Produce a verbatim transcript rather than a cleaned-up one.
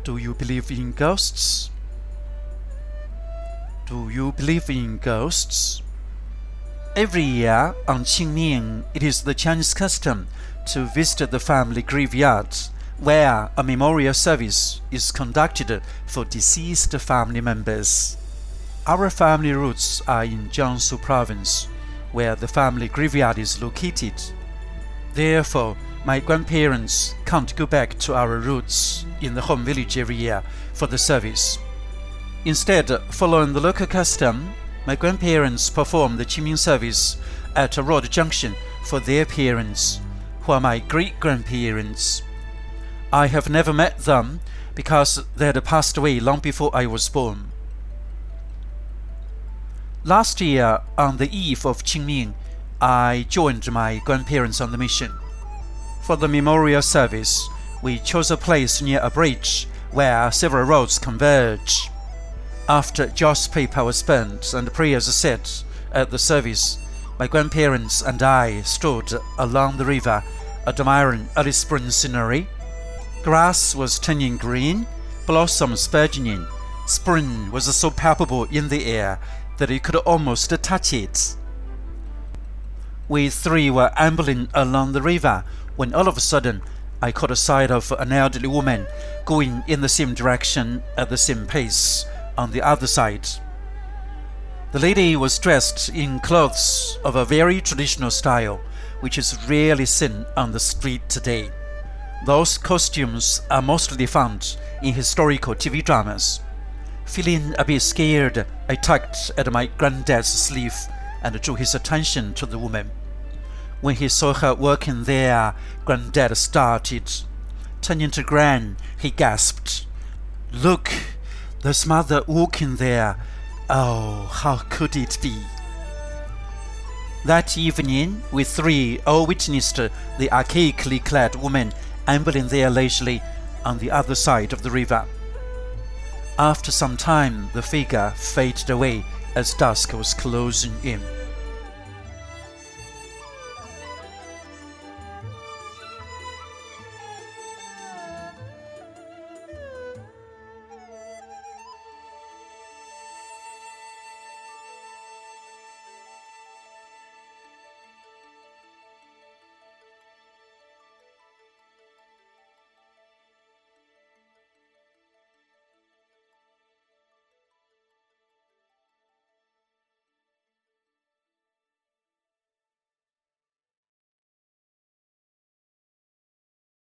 Do you believe in ghosts? Do you believe in ghosts? Every year on Qingming, it is the Chinese custom to visit the family graveyard, where a memorial service is conducted for deceased family members. Our family roots are in Jiangsu province, where the family graveyard is located. Therefore, my grandparents can't go back to our roots in the home village every year for the service. Instead, following the local custom, my grandparents perform the Qingming service at a road junction for their parents, who are my great-grandparents. I have never met them because they had passed away long before I was born. Last year, on the eve of Qingming, I joined my grandparents on the mission. For the memorial service, we chose a place near a bridge where several roads converge. After joss paper was burnt and prayers said at the service, my grandparents and I stood along the river, admiring early spring scenery. Grass was turning green, blossoms burgeoning. Spring was so palpable in the air that you could almost touch it. We three were ambling along the river when all of a sudden I caught sight of an elderly woman going in the same direction at the same pace on the other side. The lady was dressed in clothes of a very traditional style, which is rarely seen on the street today. Those costumes are mostly found in historical T V dramas. Feeling a bit scared, I tugged at my granddad's sleeve and drew his attention to the woman. When he saw her working there, Granddad started. Turning to Gran, he gasped, "Look, there's Mother walking there. Oh, how could it be?" That evening, we three all witnessed the archaically clad woman ambling there leisurely on the other side of the river. After some time, the figure faded away as dusk was closing in.